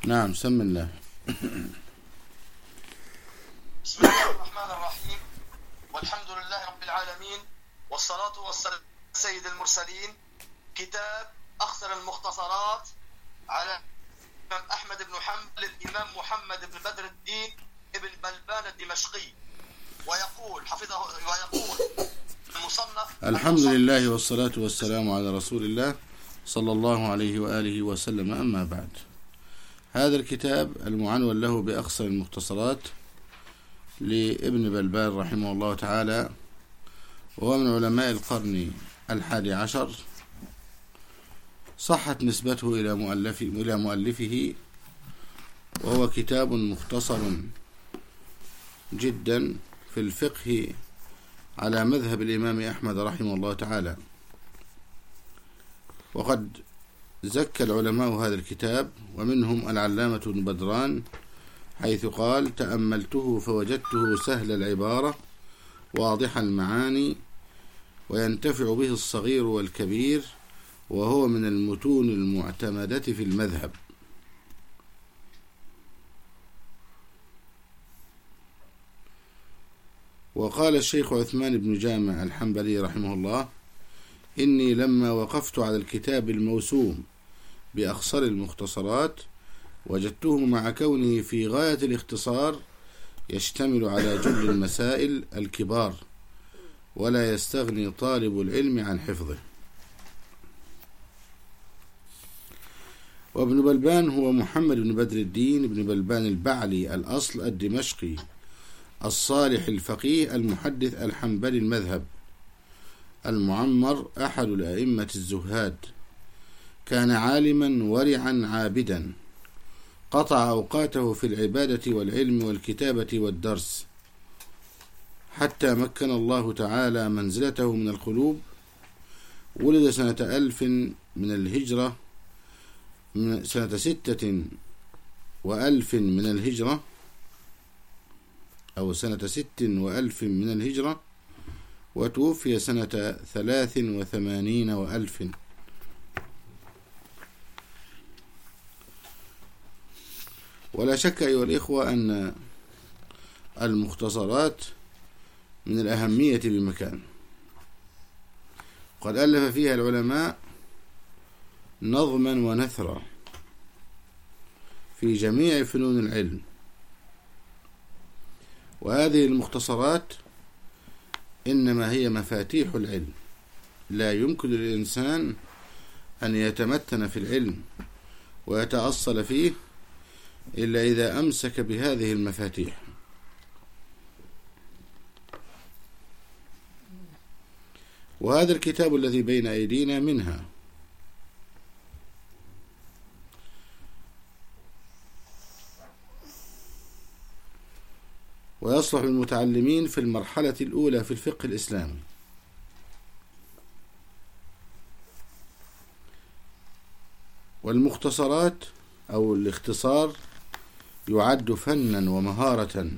نعم، سم الله. بسم الله الرحمن الرحيم، والحمد لله رب العالمين، والصلاة والسلام على سيد المرسلين. كتاب أختصر المختصرات على الإمام أحمد بن حنبل الإمام محمد بن بدر الدين ابن بلبان الدمشقي. ويقول المصنف: الحمد لله والصلاة والسلام على رسول الله صلى الله عليه وآله وسلم. أما بعد، هذا الكتاب المعنون له بأختصر المختصرات لابن بلبان رحمه الله تعالى، وهو من علماء القرن 11. صحت نسبته إلى مؤلفه، وهو كتاب مختصر جدا في الفقه على مذهب الإمام أحمد رحمه الله تعالى. وقد زكى العلماء هذا الكتاب، ومنهم العلامة ابن بدران، حيث قال: تأملته فوجدته سهل العبارة واضح المعاني، وينتفع به الصغير والكبير، وهو من المتون المعتمدة في المذهب. وقال الشيخ عثمان بن جامع الحنبلي رحمه الله: إني لما وقفت على الكتاب الموسوم بأختصر المختصرات وجدته مع كونه في غاية الاختصار يشتمل على جل المسائل الكبار، ولا يستغني طالب العلم عن حفظه. وابن بلبان هو محمد بن بدر الدين بن بلبان البعلي الأصل الدمشقي الصالح الفقيه المحدث الحنبلي المذهب المعمر، أحد الأئمة الزهاد. كان عالما ورعا عابدا، قطع أوقاته في العبادة والعلم والكتابة والدرس، حتى مكن الله تعالى منزلته من القلوب. ولد سنة 1000 من الهجرة، سنة 6 و1000 من الهجرة، أو سنة 6 و1000 من الهجرة، وتوفي سنة 83 و1000. ولا شك أيها الإخوة أن المختصرات من الأهمية بمكان، قد ألف فيها العلماء نظما ونثرا في جميع فنون العلم. وهذه المختصرات إنما هي مفاتيح العلم. لا يمكن للإنسان أن يتمتن في العلم ويتأصل فيه إلا إذا أمسك بهذه المفاتيح. وهذا الكتاب الذي بين أيدينا منها. ويصلح للمتعلمين في المرحلة الأولى في الفقه الإسلامي. والمختصرات أو الاختصار يعد فنا ومهارة،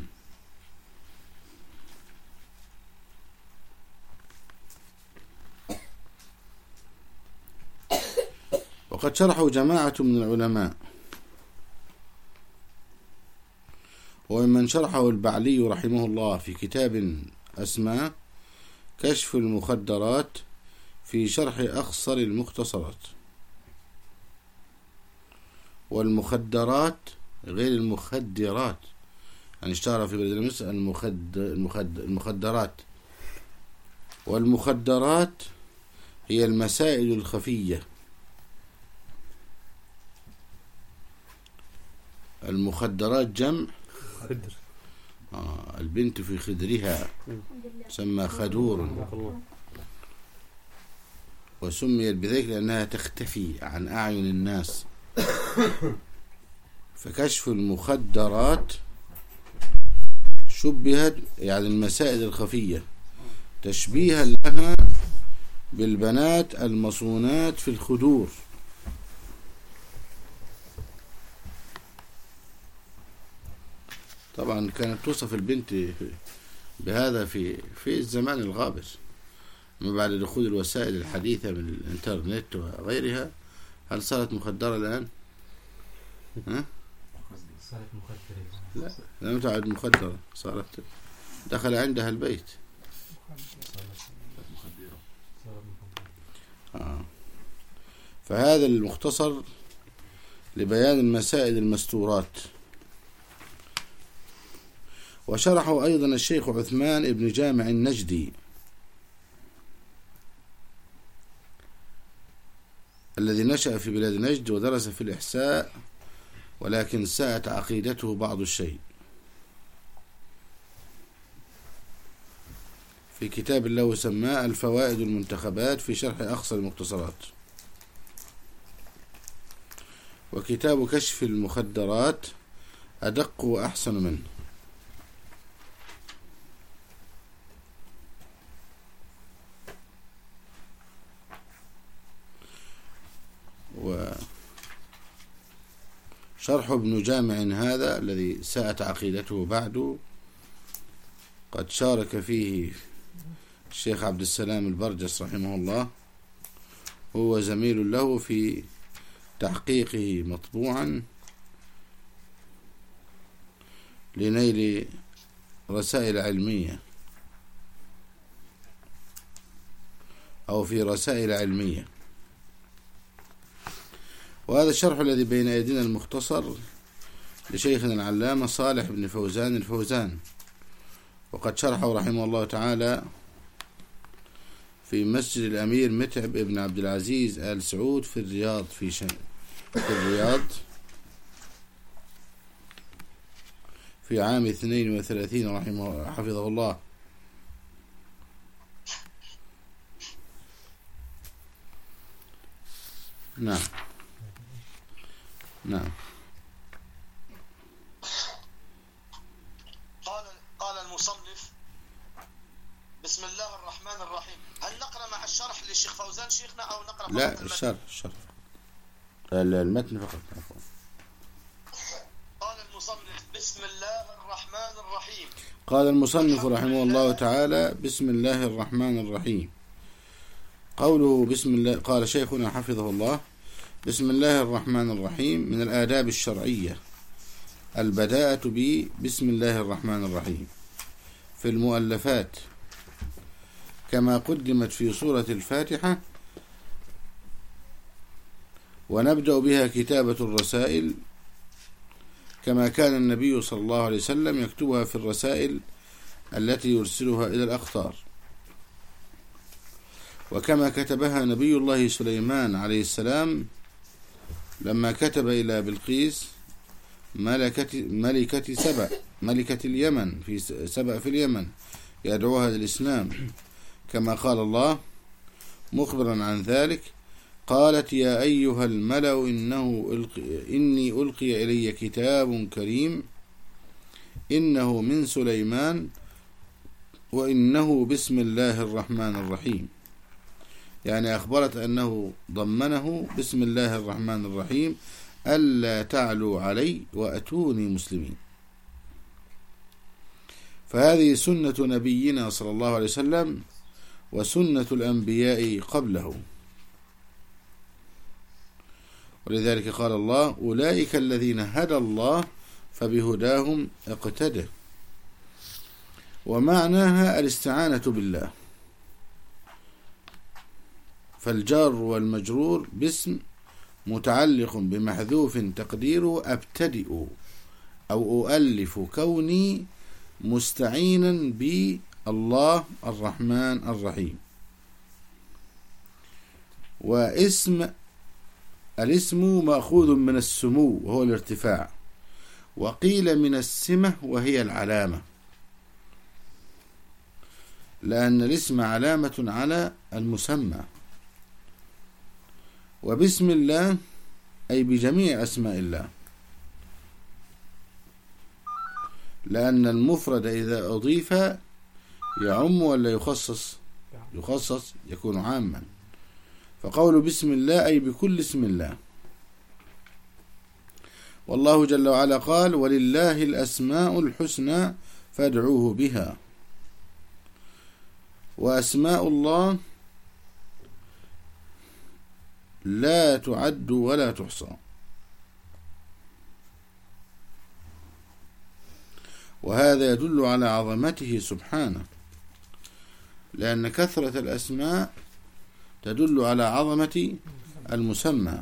وقد شرحه جماعة من العلماء، ومن شرحه البعلي رحمه الله في كتاب أسماه كشف المخدرات في شرح أختصر المختصرات. والمخدرات غير المخدرات، يعني اشتهر في بلد مصر المخدرات. والمخدرات هي المسائل الخفية. المخدرات جمع خدر. البنت في خدرها تسمى خدور، وسميت بذلك لأنها تختفي عن أعين الناس. فكشف المخدرات شبهت يعني المسائل الخفية تشبيها لها بالبنات المصونات في الخدور. طبعا كانت توصف البنت بهذا في الزمان الغابر، ما بعد دخول الوسائل الحديثة من الإنترنت وغيرها. هل صارت مخدرة الآن؟ صارت مخدرة. لا لم تعد مخدرة، صارت دخل عندها البيت. فهذا المختصر لبيان المسائل المستورات. وشرحه أيضا الشيخ عثمان بن جامع النجدي الذي نشأ في بلاد نجد ودرس في الإحساء، ولكن ساءت عقيدته بعض الشيء، في كتاب له سماه الفوائد المنتخبات في شرح أخصر المختصرات. وكتاب كشف المخدرات أدق وأحسن منه. وشرح ابن جامع هذا الذي ساءت عقيدته بعد قد شارك فيه الشيخ عبد السلام البرجس رحمه الله، هو زميل له في تحقيقه مطبوعا لنيل رسائل علمية أو في رسائل علمية. وهذا الشرح الذي بين أيدينا المختصر لشيخنا العلامة صالح بن فوزان الفوزان، وقد شرحه رحمه الله تعالى في مسجد الأمير متعب ابن عبد العزيز آل سعود في الرياض، في الرياض في عام 32 حفظه الله. نعم نعم. قال المصنف: بسم الله الرحمن الرحيم. هل نقرأ مع الشرح للشيخ فوزان شيخنا أو نقرأ فقط لا الشرح المتن فقط. قال المصنف: بسم الله الرحمن الرحيم. قال المصنف رحمه الله تعالى: بسم الله الرحمن الرحيم. قوله بسم الله، قال شيخنا حفظه الله: بسم الله الرحمن الرحيم من الآداب الشرعية البداءة بسم الله الرحمن الرحيم في المؤلفات كما قدمت في سورة الفاتحة، ونبدأ بها كتابة الرسائل كما كان النبي صلى الله عليه وسلم يكتبها في الرسائل التي يرسلها إلى الأقطار، وكما كتبها نبي الله سليمان عليه السلام لما كتب إلى بلقيس ملكة سبأ، ملكة اليمن، في سبأ في اليمن، يدعوها للإسلام، كما قال الله مخبرا عن ذلك: قالت يا أيها الملأ إني ألقي إلي كتاب كريم إنه من سليمان وإنه بسم الله الرحمن الرحيم. يعني أخبرت أنه ضمنه بسم الله الرحمن الرحيم: ألا تعلوا علي وأتوني مسلمين. فهذه سنة نبينا صلى الله عليه وسلم وسنة الأنبياء قبله، ولذلك قال الله: أولئك الذين هدى الله فبهداهم اقتده. ومعناها الاستعانة بالله، فالجار والمجرور باسم متعلق بمحذوف تقديره أبتدئ أو أؤلف كوني مستعينا بالله الرحمن الرحيم. الاسم مأخوذ من السمو وهو الارتفاع، وقيل من السمة وهي العلامة، لأن الاسم علامة على المسمى. وبسم الله أي بجميع أسماء الله، لأن المفرد إذا أضيف يعم ولا يخصص يكون عاما، فقول بسم الله أي بكل اسم الله. والله جل وعلا قال: ولله الأسماء الحسنى فادعوه بها. وأسماء الله لا تعد ولا تحصى. وهذا يدل على عظمته سبحانه، لأن كثرة الأسماء تدل على عظمة المسمى.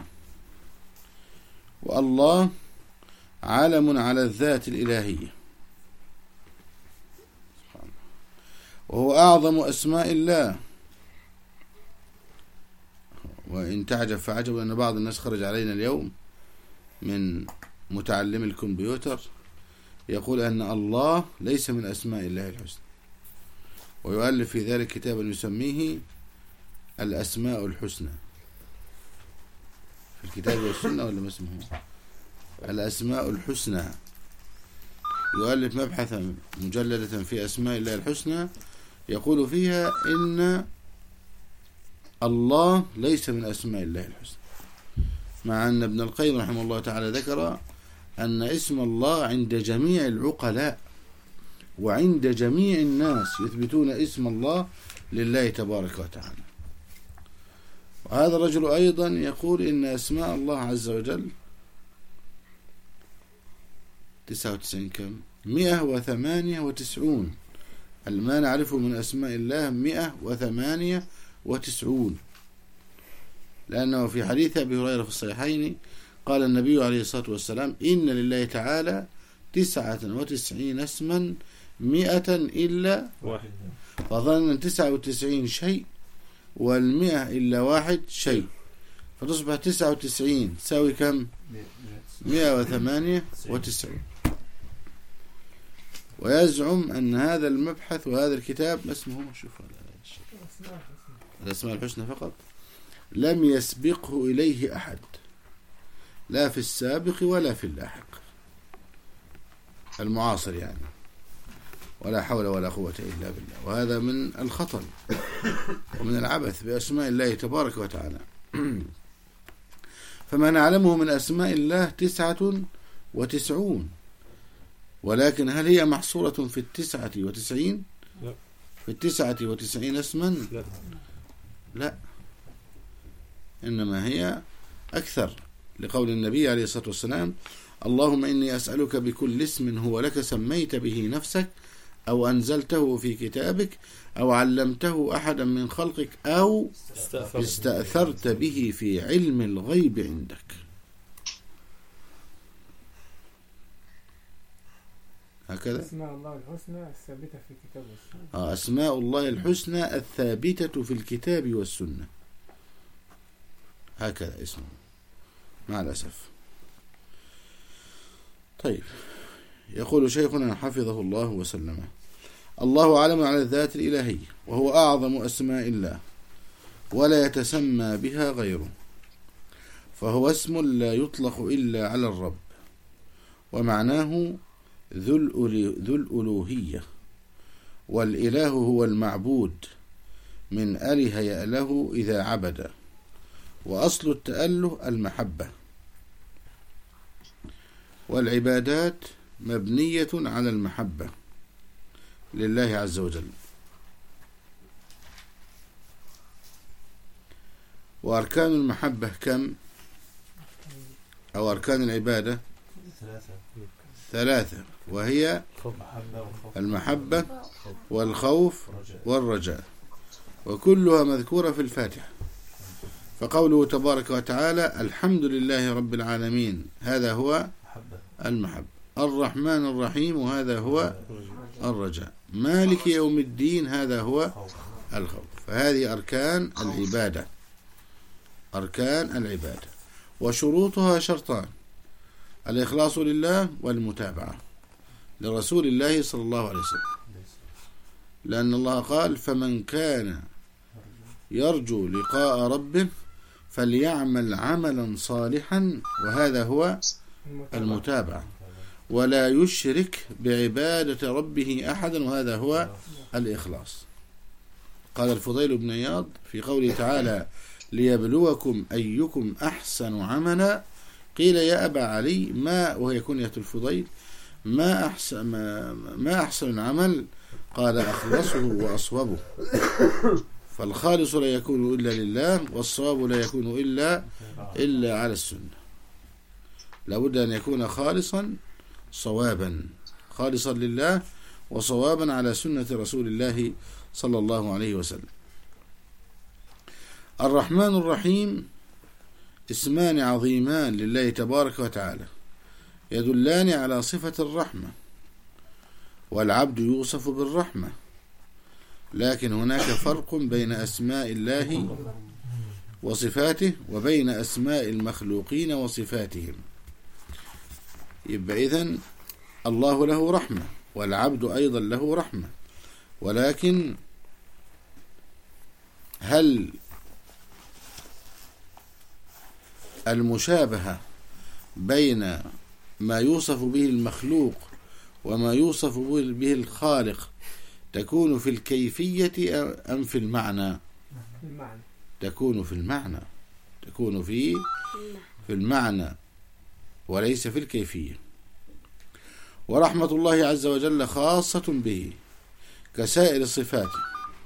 والله علم على الذات الإلهية، وهو أعظم أسماء الله. وإن تعجب فعجب، أن بعض الناس خرج علينا اليوم من متعلم الكمبيوتر يقول أن الله ليس من أسماء الله الحسنى، ويؤلف في ذلك كتابا يسميه الأسماء الحسنى. في الكتاب والسنة ولا ما اسمه؟ الأسماء الحسنى. يؤلف مبحثا مجلدة في أسماء الله الحسنى يقول فيها إن الله ليس من أسماء الله الحسنى، مع أن ابن القيم رحمه الله تعالى ذكر أن اسم الله عند جميع العقلاء وعند جميع الناس يثبتون اسم الله لله تبارك وتعالى. وهذا الرجل أيضا يقول إن أسماء الله عز وجل 99 كم 198. ما نعرفه من أسماء الله 198، لأنه في حديث أبي هريرة في الصحيحين قال النبي عليه الصلاة والسلام: إن لله تعالى 99 اسما 100 إلا واحد. فظن 99 شيء وال100 إلا واحد شيء، فتصبح 99 تساوي كم؟ 198. ويزعم أن هذا المبحث وهذا الكتاب ما اسمه؟ شوف الأسماء الحسنى فقط، لم يسبقه إليه أحد، لا في السابق ولا في اللاحق المعاصر يعني، ولا حول ولا قوة إلا بالله. وهذا من الخطر ومن العبث بأسماء الله تبارك وتعالى. فما نعلمه من أسماء الله 99، ولكن هل هي محصورة في 99؟ لا. في 99 اسما؟ لا، إنما هي أكثر، لقول النبي عليه الصلاة والسلام: اللهم إني أسألك بكل اسم هو لك سميت به نفسك أو أنزلته في كتابك أو علمته أحدا من خلقك أو استأثرت به في علم الغيب عندك. هكذا أسماء الله الحسنى الثابتة في الكتاب والسنة. أسماء الله الحسنى الثابتة في الكتاب والسنة، هكذا اسمه مع الأسف. طيب، يقول شيخنا حفظه الله وسلمه: الله أعلم على الذات الإلهية، وهو أعظم أسماء الله، ولا يتسمى بها غيره، فهو اسم لا يطلق إلا على الرب، ومعناه ذو الألوهية، والإله هو المعبود، من أله يأله إذا عبد، وأصل التأله المحبة، والعبادات مبنية على المحبة لله عز وجل. وأركان المحبة كم؟ أو أركان العبادة 3، وهي المحبة والخوف والرجاء، وكلها مذكورة في الفاتحة. فقوله تبارك وتعالى: الحمد لله رب العالمين، هذا هو المحبة. الرحمن الرحيم، وهذا هو الرجاء. مالك يوم الدين، هذا هو الخوف. فهذه أركان العبادة، أركان العبادة. وشروطها شرطان: الإخلاص لله والمتابعة لرسول الله صلى الله عليه وسلم، لأن الله قال: فمن كان يرجو لقاء ربه فليعمل عملا صالحا، وهذا هو المتابعة، ولا يشرك بعبادة ربه أحدا، وهذا هو الإخلاص. قال الفضيل بن عياض في قوله تعالى: ليبلوكم أيكم أحسن عملا، قيل يا أبا علي ما، وهي كنية الفضيل، ما أحسن العمل؟ قال: أخلصه وأصوبه. فالخالص لا يكون إلا لله، والصواب لا يكون إلا على السنة. لابد أن يكون خالصا صوابا، خالصا لله وصوابا على سنة رسول الله صلى الله عليه وسلم. الرحمن الرحيم اسمان عظيمان لله تبارك وتعالى يدلان على صفة الرحمة، والعبد يوصف بالرحمة، لكن هناك فرق بين أسماء الله وصفاته وبين أسماء المخلوقين وصفاتهم. يبقى إذن الله له رحمة والعبد أيضا له رحمة، ولكن هل المشابهة بين ما يوصف به المخلوق وما يوصف به الخالق تكون في الكيفية أم في المعنى؟ تكون في المعنى، تكون في المعنى وليس في الكيفية. ورحمة الله عز وجل خاصة به كسائر صفاته،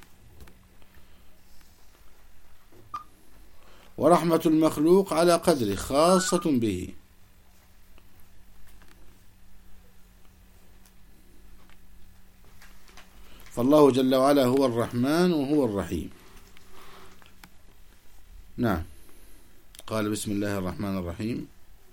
ورحمة المخلوق على قدره خاصة به. فالله جل وعلا هو الرحمن وهو الرحيم. نعم. قال بسم الله الرحمن الرحيم.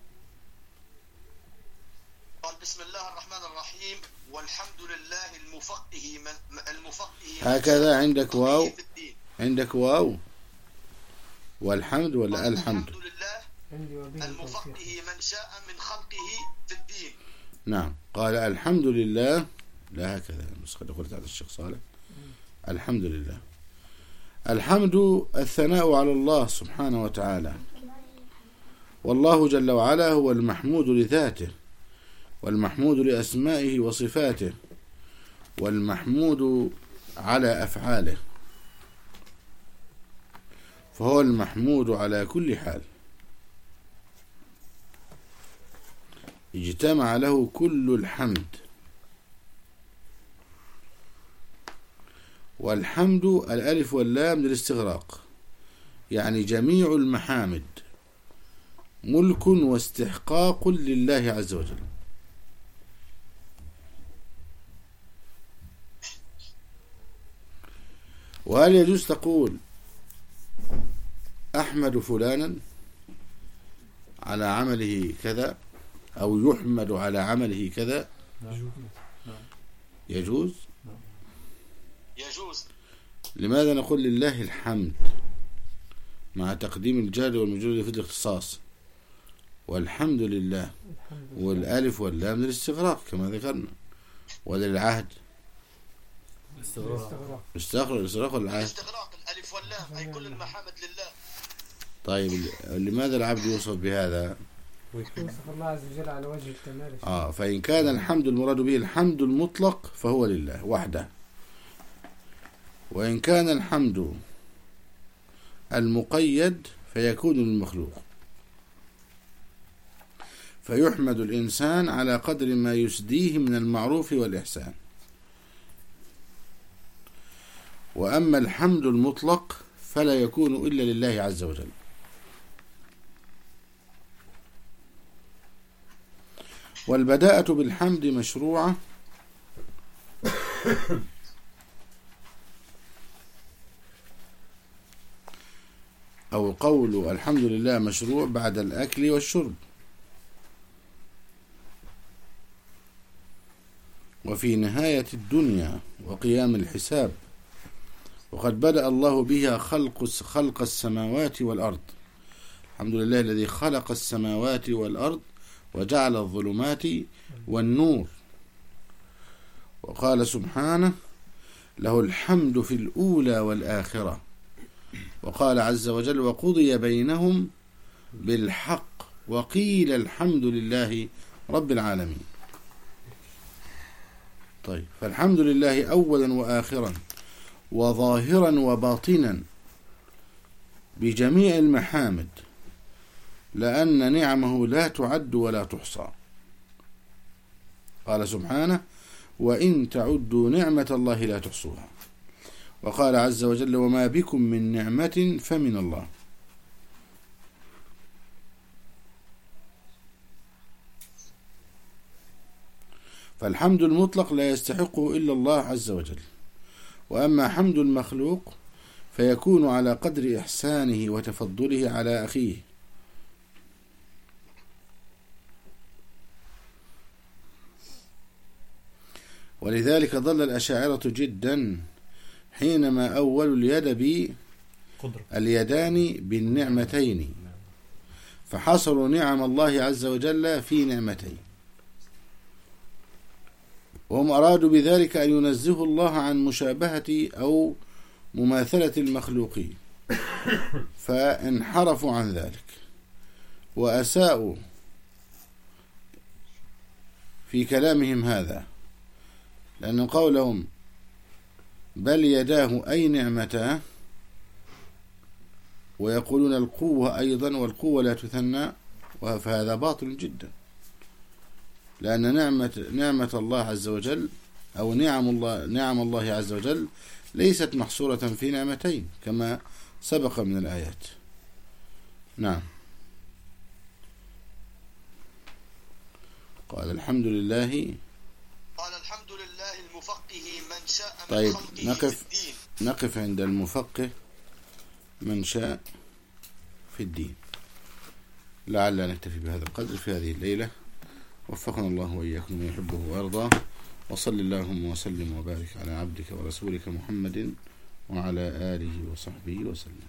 قال بسم الله الرحمن الرحيم والحمد لله المفقه هكذا عندك واو، عندك واو والحمد ولا الحمد؟ الحمد لله المفقه من شاء من خلقه في الدين. نعم. قال الحمد لله، لا هكذا النسخة اللي قلت على الشيخ صالح. الحمد لله. الحمد الثناء على الله سبحانه وتعالى، والله جل وعلا هو المحمود لذاته والمحمود لأسمائه وصفاته والمحمود على أفعاله، فهو المحمود على كل حال، اجتمع له كل الحمد. والحمد الألف واللام للاستغراق، يعني جميع المحامد ملك واستحقاق لله عز وجل. وهل يجوز تقول أحمد فلانا على عمله كذا أو يحمد على عمله كذا؟ يجوز؟ يجوز. لماذا نقول لله الحمد مع تقديم الجار والمجرور في الاختصاص، والحمد لله والالف واللام للاستغراق كما ذكرنا، وللعهد الاستغراق والعهد الاستغراق الالف واللام اي كل المحامد لله. طيب لماذا العبد يوصف بهذا؟ يوصف الله عز وجل على وجه الكمال. فإن كان الحمد المراد به الحمد المطلق فهو لله وحده، وإن كان الحمد المقيد فيكون للمخلوق، فيحمد الإنسان على قدر ما يسديه من المعروف والإحسان. وأما الحمد المطلق فلا يكون إلا لله عز وجل. والبداءة بالحمد مشروعة أو قول الحمد لله مشروع بعد الأكل والشرب، وفي نهاية الدنيا وقيام الحساب، وقد بدأ الله بها خلق السماوات والأرض. الحمد لله الذي خلق السماوات والأرض وجعل الظلمات والنور. وقال سبحانه له الحمد في الأولى والآخرة. وقال عز وجل وقضي بينهم بالحق وقيل الحمد لله رب العالمين. طيب، فالحمد لله أولا وآخرا وظاهرا وباطنا بجميع المحامد، لأن نعمه لا تعد ولا تحصى. قال سبحانه وإن تعدوا نعمة الله لا تحصوها. وقال عز وجل وما بكم من نعمة فمن الله. فالحمد المطلق لا يستحقه إلا الله عز وجل. وأما حمد المخلوق فيكون على قدر إحسانه وتفضله على أخيه. ولذلك ضل الأشاعرة جدا حينما أولوا اليد اليدان بالنعمتين، فحصروا نعم الله عز وجل في نعمتين، وهم أرادوا بذلك أن ينزهوا الله عن مشابهة أو مماثلة المخلوقين، فانحرفوا عن ذلك وأساءوا في كلامهم هذا، لأن قولهم بل يداه أي نعمتاه، ويقولون القوة أيضا والقوة لا تثنى، فهذا باطل جدا، لأن نعمة الله عز وجل أو نعم الله عز وجل ليست محصورة في نعمتين كما سبق من الآيات. نعم. قال الحمد لله المفقه من شاء من طيب خلقه في الدين. نقف عند المفقه من شاء في الدين. لعل نكتفي بهذا القدر في هذه الليلة. وفقنا الله وإياكم من يحبه وأرضاه، وصل اللهم وسلم وبارك على عبدك ورسولك محمد وعلى آله وصحبه وسلم.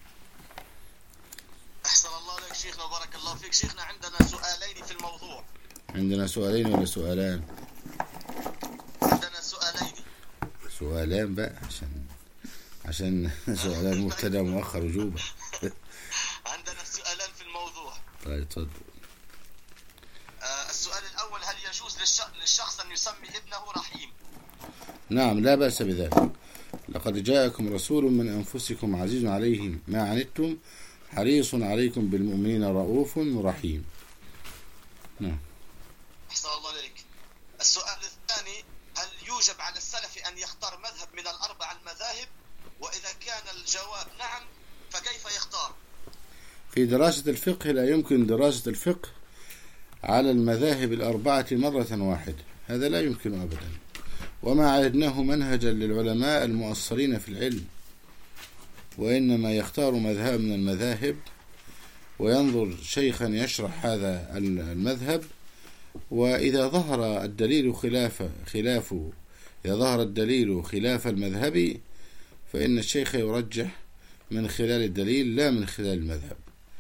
أحسن الله لك شيخنا وبارك الله فيك. شيخنا عندنا سؤالين في الموضوع. عندنا سؤالين ولا سؤالان؟ عندنا سؤالين بقى عشان سؤالان مبتدا مؤخر وجوبة. عندنا سؤالان في الموضوع. طيب تفضل. السؤال الأول: هل يجوز للشخص أن يسمي ابنه رحيم؟ نعم، لا بأس بذلك. لقد جاءكم رسول من أنفسكم عزيز عليه ما عنتم حريص عليكم بالمؤمنين رؤوف رحيم. نعم. أحسن الله عليك. السؤال الثاني: هل يوجب على السلف أن يختار مذهب من الأربع المذاهب؟ وإذا كان الجواب نعم فكيف يختار؟ في دراسة الفقه لا يمكن دراسة الفقه على المذاهب الأربعة مرة واحدة، هذا لا يمكن أبدا، وما عهدناه منهجا للعلماء المؤصلين في العلم، وإنما يختار مذهب من المذاهب وينظر شيخا يشرح هذا المذهب، وإذا ظهر الدليل خلاف المذهب فإن الشيخ يرجح من خلال الدليل لا من خلال المذهب.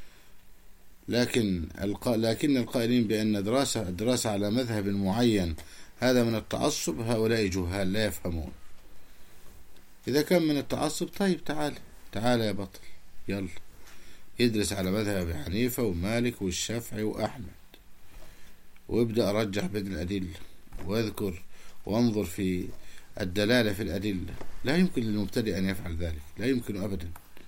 لكن القائلين بأن الدراسة على مذهب معين هذا من التعصب، هؤلاء جهال لا يفهمون. إذا كان من التعصب طيب تعال يا بطل، يلا يدرس على مذهب أبي حنيفة ومالك والشافعي وأحمد، وابدأ أرجح بين الأدلة واذكر وانظر في الدلالة في الأدلة. لا يمكن للمبتدئ أن يفعل ذلك، لا يمكن أبدا.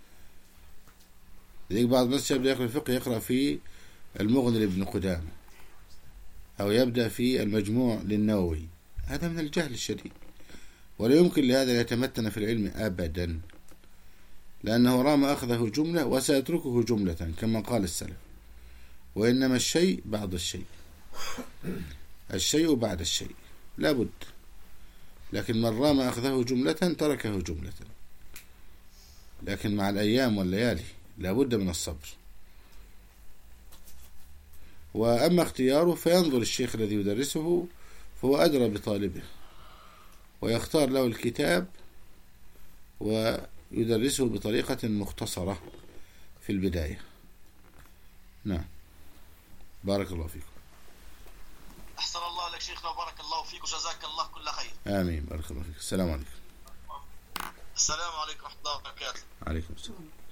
لذلك بعض الناس يبدأ يقرأ الفقه يقرأ في المغني لابن قدامة أو يبدأ في المجموع للنووي، هذا من الجهل الشديد، ولا يمكن لهذا أن يتمتن في العلم أبدا، لأنه رام أخذه جملة وسيتركه جملة كما قال السلف، وإنما الشيء بعد الشيء بعد الشيء لا بد. لكن من رام أخذه جملة تركه جملة، لكن مع الأيام والليالي لا بد من الصبر. وأما اختياره فينظر الشيخ الذي يدرسه، فهو أدرى بطالبه، ويختار له الكتاب ويدرسه بطريقة مختصرة في البداية. نعم. بارك الله فيكم. أحسن الله لك شيخنا وبارك الله فيك وجزاك الله كل خير. آمين. بارك الله فيك. السلام عليكم. السلام عليكم ورحمة الله وبركاته. عليكم السلام.